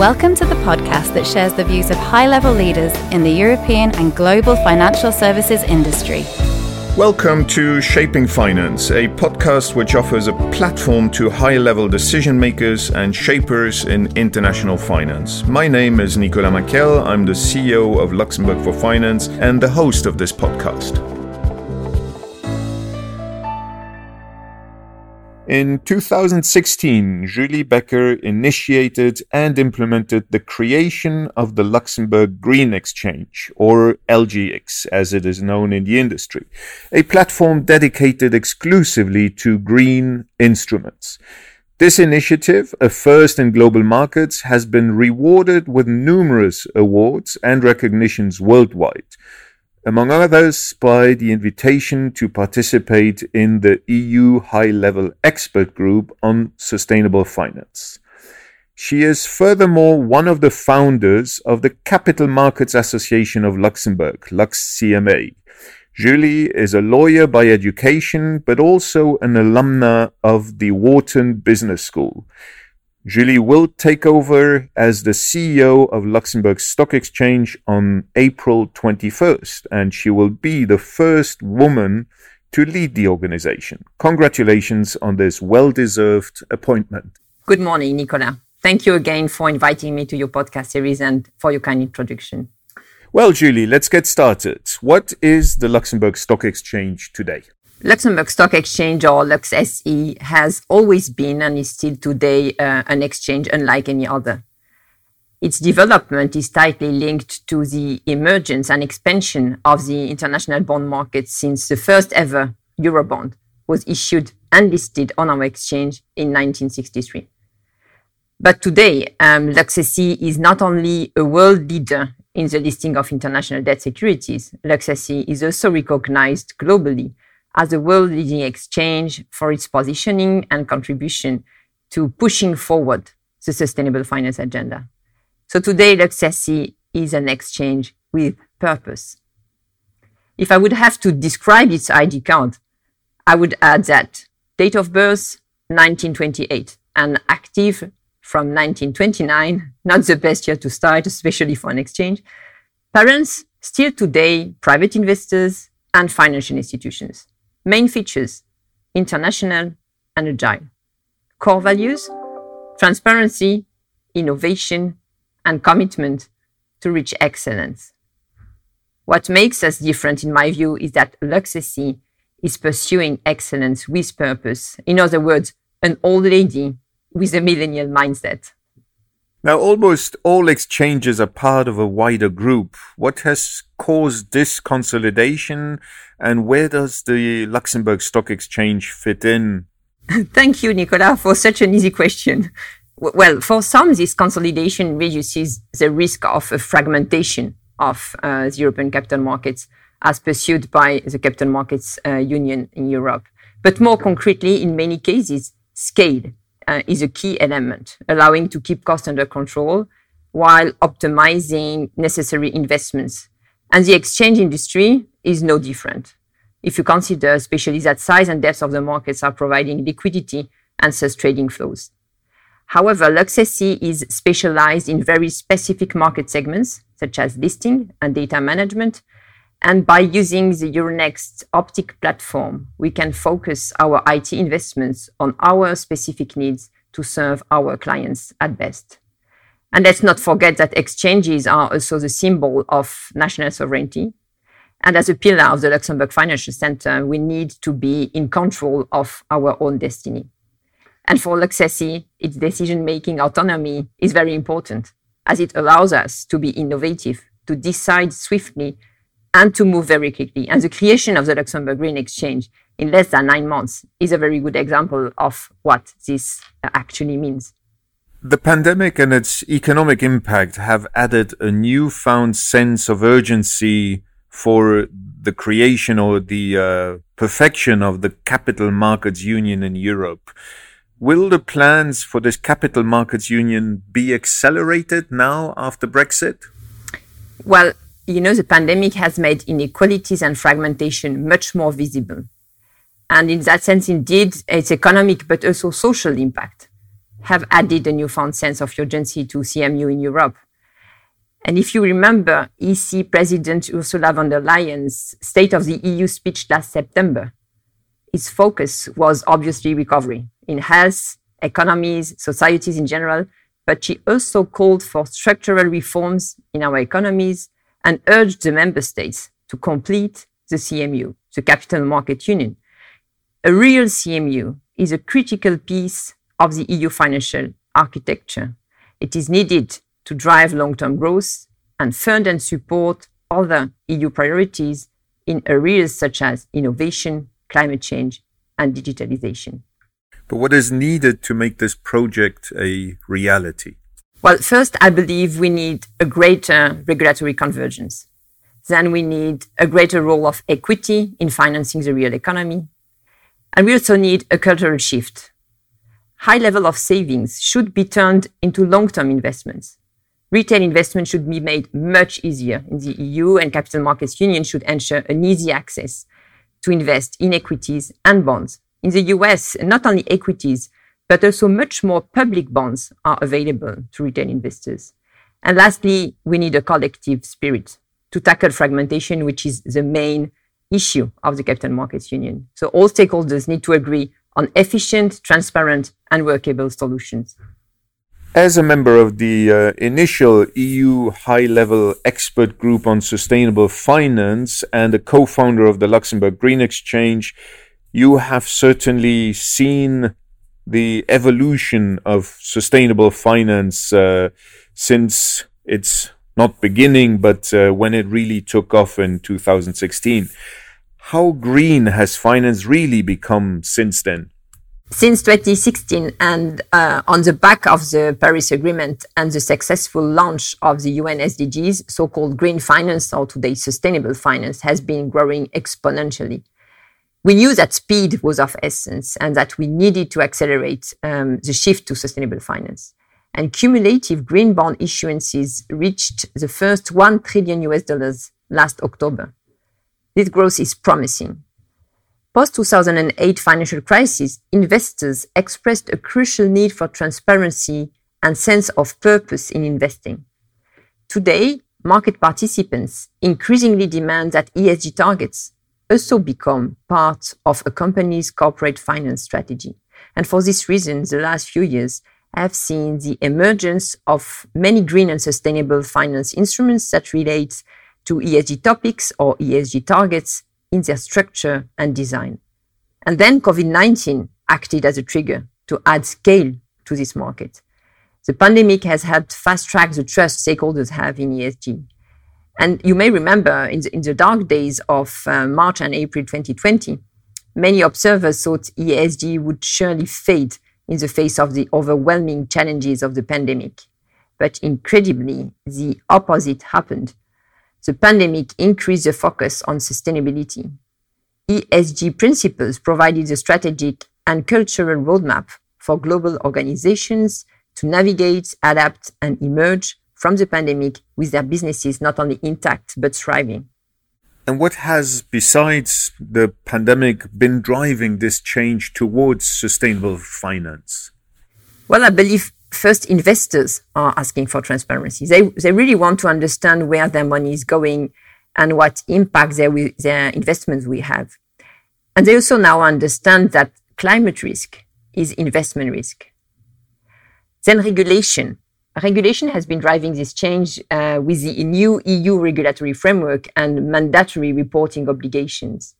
Welcome to the podcast that shares the views of high-level leaders in the European and global financial services industry. Welcome to Shaping Finance, a podcast which offers a platform to high-level decision makers and shapers in international finance. My name is Nicolas Maquel. I'm the CEO of Luxembourg for Finance and the host of this podcast. In 2016, Julie Becker initiated and implemented the creation of the Luxembourg Green Exchange, or LGX, as it is known in the industry, a platform dedicated exclusively to green instruments. This initiative, a first in global markets, has been rewarded with numerous awards and recognitions worldwide, among others by the invitation to participate in the EU High-Level Expert Group on Sustainable Finance. She is furthermore one of the founders of the Capital Markets Association of Luxembourg, LuxCMA. Julie is a lawyer by education, but also an alumna of the Wharton Business School. Julie will take over as the CEO of Luxembourg Stock Exchange on April 21st, and she will be the first woman to lead the organization. Congratulations on this well-deserved appointment. Good morning, Nicolas. Thank you again for inviting me to your podcast series and for your kind introduction. Well, Julie, let's get started. What is the Luxembourg Stock Exchange today? Luxembourg Stock Exchange, or Lux SE, has always been and is still today an exchange unlike any other. Its development is tightly linked to the emergence and expansion of the international bond market since the first ever Eurobond was issued and listed on our exchange in 1963. But today, Lux SE is not only a world leader in the listing of international debt securities, Lux SE is also recognized globally as a world-leading exchange for its positioning and contribution to pushing forward the sustainable finance agenda. So today, Lux SE is an exchange with purpose. If I would have to describe its ID card, I would add that date of birth, 1928, and active from 1929, not the best year to start, especially for an exchange. Parents, still today, private investors and financial institutions. Main features, international and agile. Core values, transparency, innovation, and commitment to reach excellence. What makes us different, in my view, is that Lux SE is pursuing excellence with purpose. In other words, an old lady with a millennial mindset. Now, almost all exchanges are part of a wider group. What has caused this consolidation, and where does the Luxembourg Stock Exchange fit in? Thank you, Nicolas, for such an easy question. Well, for some, this consolidation reduces the risk of a fragmentation of the European capital markets as pursued by the Capital Markets Union in Europe. But more concretely, in many cases, scale is a key element, allowing to keep costs under control while optimizing necessary investments. And the exchange industry is no different, if you consider especially that size and depth of the markets are providing liquidity and such trading flows. However, Lux SE is specialized in very specific market segments, such as listing and data management. And by using the Euronext Optic platform, we can focus our IT investments on our specific needs to serve our clients at best. And let's not forget that exchanges are also the symbol of national sovereignty. And as a pillar of the Luxembourg Financial Center, we need to be in control of our own destiny. And for Lux SE, its decision-making autonomy is very important, as it allows us to be innovative, to decide swiftly, and to move very quickly. And the creation of the Luxembourg Green Exchange in less than 9 months is a very good example of what this actually means. The pandemic and its economic impact have added a newfound sense of urgency for the creation or the perfection of the Capital Markets Union in Europe. Will the plans for this Capital Markets Union be accelerated now after Brexit? Well, the pandemic has made inequalities and fragmentation much more visible. And in that sense, indeed, it's economic, but also social impact have added a newfound sense of urgency to CMU in Europe. And if you remember EC President Ursula von der Leyen's State of the EU speech last September, its focus was obviously recovery in health, economies, societies in general, but she also called for structural reforms in our economies and urged the member states to complete the CMU, the Capital Market Union. A real CMU is a critical piece of the EU financial architecture. It is needed to drive long-term growth and fund and support other EU priorities in areas such as innovation, climate change, and digitalization. But what is needed to make this project a reality? Well, first, I believe we need a greater regulatory convergence. Then we need a greater role of equity in financing the real economy. And we also need a cultural shift. High level of savings should be turned into long-term investments. Retail investment should be made much easier in the EU, and Capital Markets Union should ensure an easy access to invest in equities and bonds. In the US, not only equities, but also much more public bonds are available to retail investors. And lastly, we need a collective spirit to tackle fragmentation, which is the main issue of the Capital Markets Union. So all stakeholders need to agree on efficient, transparent, and workable solutions. As a member of the initial EU high-level expert group on sustainable finance and a co-founder of the Luxembourg Green Exchange, you have certainly seen the evolution of sustainable finance since its not beginning, but when it really took off in 2016. How green has finance really become since then? Since 2016, and on the back of the Paris Agreement and the successful launch of the UN SDGs, so-called green finance, or today sustainable finance, has been growing exponentially. We knew that speed was of essence and that we needed to accelerate the shift to sustainable finance. And cumulative green bond issuances reached the first $1 trillion last October. This growth is promising. Post-2008 financial crisis, investors expressed a crucial need for transparency and sense of purpose in investing. Today, market participants increasingly demand that ESG targets also become part of a company's corporate finance strategy. And for this reason, the last few years have seen the emergence of many green and sustainable finance instruments that relate to ESG topics or ESG targets in their structure and design. And then COVID-19 acted as a trigger to add scale to this market. The pandemic has helped fast-track the trust stakeholders have in ESG. And you may remember in the dark days of March and April 2020, many observers thought ESG would surely fade in the face of the overwhelming challenges of the pandemic. But incredibly, the opposite happened. The pandemic increased the focus on sustainability. ESG principles provided the strategic and cultural roadmap for global organizations to navigate, adapt, and emerge from the pandemic with their businesses not only intact, but thriving. And what has, besides the pandemic, been driving this change towards sustainable finance? Well, I believe first investors are asking for transparency. They really want to understand where their money is going and what impact their investments will have. And they also now understand that climate risk is investment risk. Then regulation. Regulation has been driving this change with the new EU regulatory framework and mandatory reporting obligations.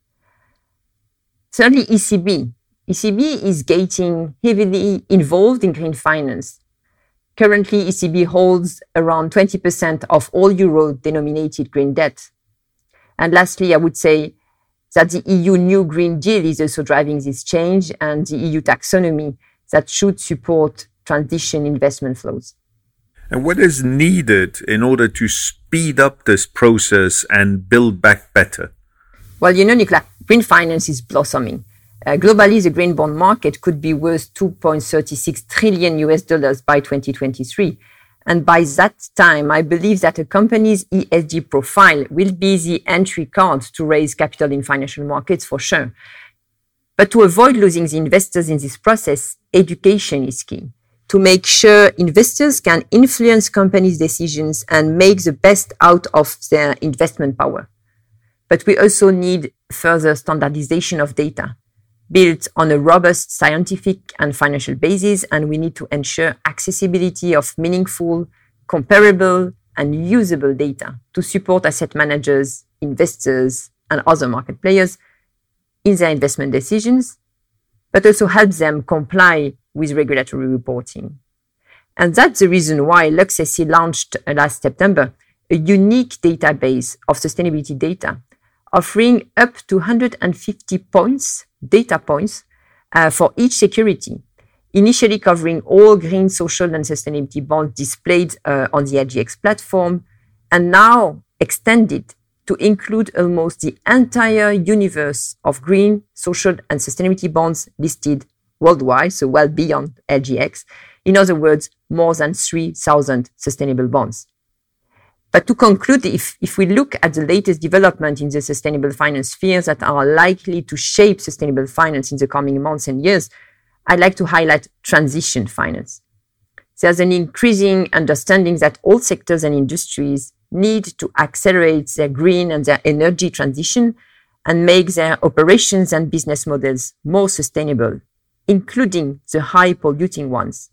Thirdly, ECB. ECB is getting heavily involved in green finance. Currently, ECB holds around 20% of all euro-denominated green debt. And lastly, I would say that the EU new Green Deal is also driving this change, and the EU taxonomy that should support transition investment flows. And what is needed in order to speed up this process and build back better? Well, Nicola, green finance is blossoming. Globally, the green bond market could be worth $2.36 trillion by 2023. And by that time, I believe that a company's ESG profile will be the entry card to raise capital in financial markets for sure. But to avoid losing the investors in this process, education is key. to make sure investors can influence companies' decisions and make the best out of their investment power. But we also need further standardization of data built on a robust scientific and financial basis, and we need to ensure accessibility of meaningful, comparable, and usable data to support asset managers, investors, and other market players in their investment decisions, but also help them comply with regulatory reporting. And that's the reason why LuxSE launched last September a unique database of sustainability data, offering up to 150 data points for each security, initially covering all green, social, and sustainability bonds displayed on the LGX platform, and now extended to include almost the entire universe of green, social, and sustainability bonds listed worldwide, so well beyond LGX. In other words, more than 3,000 sustainable bonds. But to conclude, if we look at the latest development in the sustainable finance spheres that are likely to shape sustainable finance in the coming months and years, I'd like to highlight transition finance. There's an increasing understanding that all sectors and industries need to accelerate their green and their energy transition and make their operations and business models more sustainable, including the high polluting ones.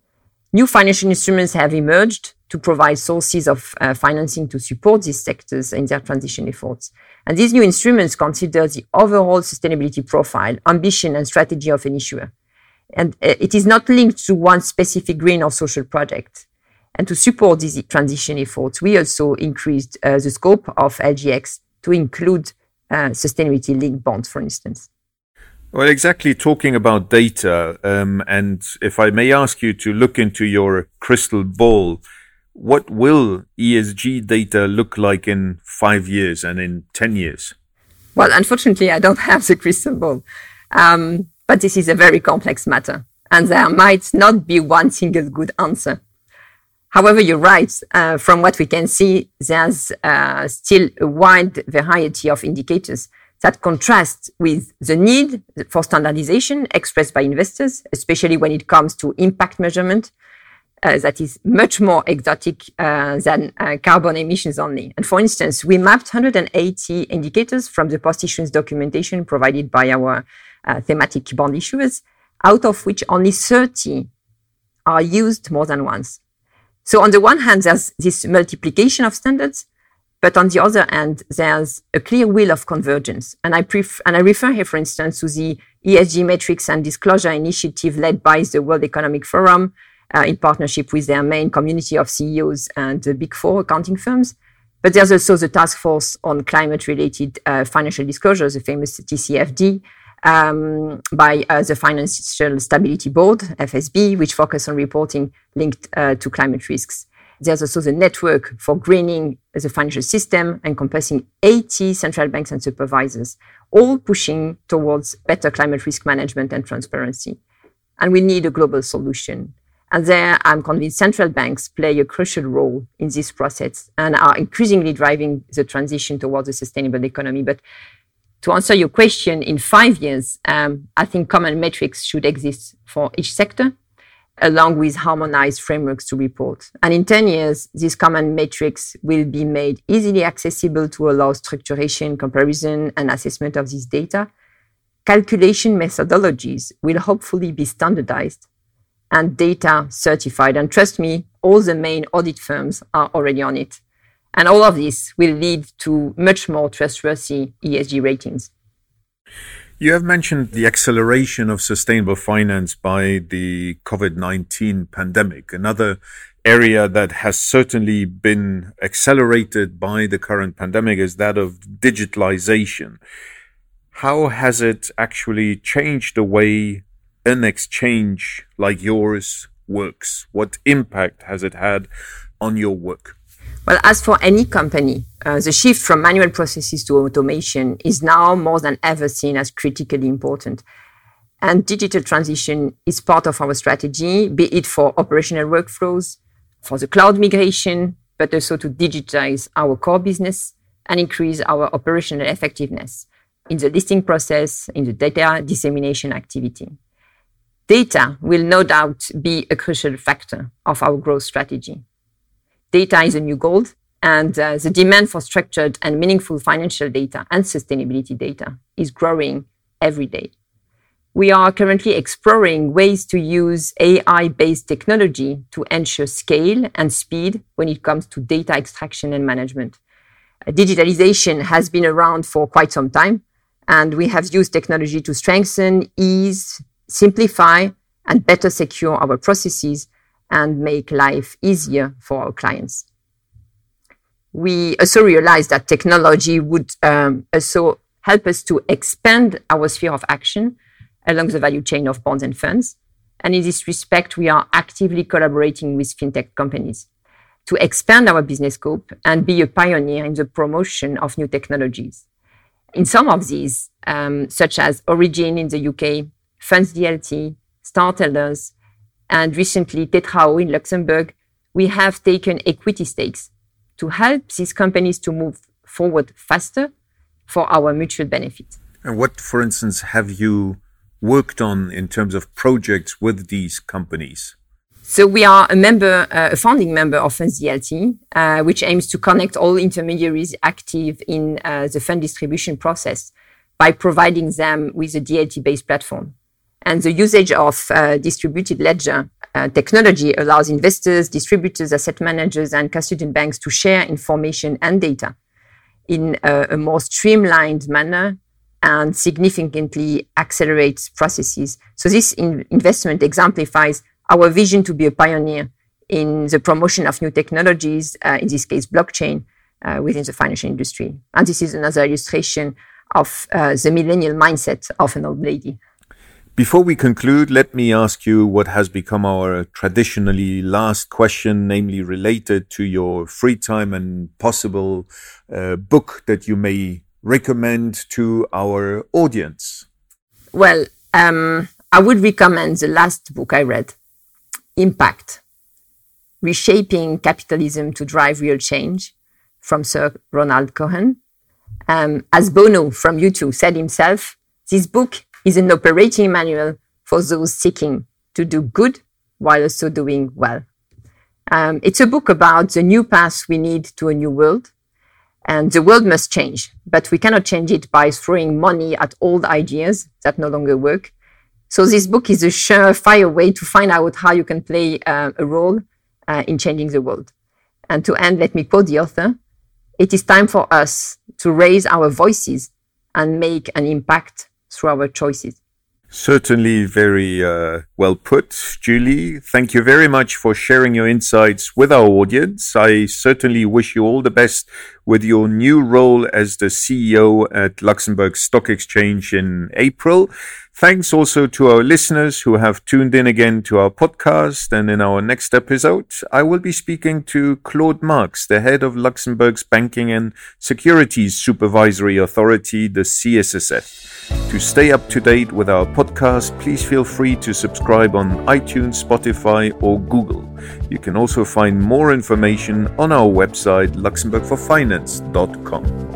New financial instruments have emerged to provide sources of financing to support these sectors in their transition efforts. And these new instruments consider the overall sustainability profile, ambition, and strategy of an issuer. And it is not linked to one specific green or social project. And to support these transition efforts, we also increased the scope of LGX to include sustainability-linked bonds, for instance. Well, exactly, talking about data, and if I may ask you to look into your crystal ball, what will ESG data look like in 5 years and in 10 years? Well, unfortunately, I don't have the crystal ball. But this is a very complex matter, and there might not be one single good answer. However, you're right. From what we can see, there's still a wide variety of indicators that contrast with the need for standardization expressed by investors, especially when it comes to impact measurement, that is much more exotic than carbon emissions only. And for instance, we mapped 180 indicators from the post-issuance documentation provided by our thematic bond issuers, out of which only 30 are used more than once. So on the one hand, there's this multiplication of standards, but on the other hand, there's a clear will of convergence. And I refer here, for instance, to the ESG Metrics and Disclosure Initiative led by the World Economic Forum in partnership with their main community of CEOs and the Big Four accounting firms. But there's also the Task Force on Climate-Related Financial Disclosures, the famous TCFD, by the Financial Stability Board, FSB, which focus on reporting linked to climate risks. There's also the Network for Greening the Financial System, encompassing 80 central banks and supervisors, all pushing towards better climate risk management and transparency. And we need a global solution. And there, I'm convinced central banks play a crucial role in this process and are increasingly driving the transition towards a sustainable economy. But to answer your question, in 5 years, I think common metrics should exist for each sector, along with harmonized frameworks to report. And in 10 years, these common metrics will be made easily accessible to allow structuration, comparison, and assessment of this data. Calculation methodologies will hopefully be standardized and data certified. And trust me, all the main audit firms are already on it. And all of this will lead to much more trustworthy ESG ratings. You have mentioned the acceleration of sustainable finance by the COVID-19 pandemic. Another area that has certainly been accelerated by the current pandemic is that of digitalization. How has it actually changed the way an exchange like yours works? What impact has it had on your work? Well, as for any company, the shift from manual processes to automation is now more than ever seen as critically important. And digital transition is part of our strategy, be it for operational workflows, for the cloud migration, but also to digitize our core business and increase our operational effectiveness in the listing process, in the data dissemination activity. Data will no doubt be a crucial factor of our growth strategy. Data is a new gold, and the demand for structured and meaningful financial data and sustainability data is growing every day. We are currently exploring ways to use AI-based technology to ensure scale and speed when it comes to data extraction and management. Digitalization has been around for quite some time, and we have used technology to strengthen, ease, simplify, and better secure our processes and make life easier for our clients. We also realized that technology would also help us to expand our sphere of action along the value chain of bonds and funds. And in this respect, we are actively collaborating with fintech companies to expand our business scope and be a pioneer in the promotion of new technologies. In some of these, such as Origin in the UK, Funds DLT, Startellers, and recently Tetrao in Luxembourg, we have taken equity stakes to help these companies to move forward faster for our mutual benefit. And what, for instance, have you worked on in terms of projects with these companies? So we are a founding member of Funds DLT, which aims to connect all intermediaries active in the fund distribution process by providing them with a DLT-based platform. And the usage of distributed ledger technology allows investors, distributors, asset managers, and custodian banks to share information and data in a more streamlined manner and significantly accelerates processes. So this investment exemplifies our vision to be a pioneer in the promotion of new technologies, in this case, blockchain, within the financial industry. And this is another illustration of the millennial mindset of an old lady. Before we conclude, let me ask you what has become our traditionally last question, namely related to your free time and possible book that you may recommend to our audience. Well, I would recommend the last book I read, Impact, Reshaping Capitalism to Drive Real Change, from Sir Ronald Cohen. As Bono from U2 said himself, this book is an operating manual for those seeking to do good while also doing well. It's a book about the new path we need to a new world. And the world must change, but we cannot change it by throwing money at old ideas that no longer work. So this book is a surefire way to find out how you can play a role in changing the world. And to end, let me quote the author: "It is time for us to raise our voices and make an impact through our choices." Certainly very well put, Julie. Thank you very much for sharing your insights with our audience. I certainly wish you all the best with your new role as the CEO at Luxembourg Stock Exchange in April. Thanks also to our listeners who have tuned in again to our podcast. And in our next episode, I will be speaking to Claude Marx, the head of Luxembourg's Banking and Securities Supervisory Authority, the CSSF. To stay up to date with our podcast, please feel free to subscribe on iTunes, Spotify, or Google. You can also find more information on our website, luxembourgforfinance.com.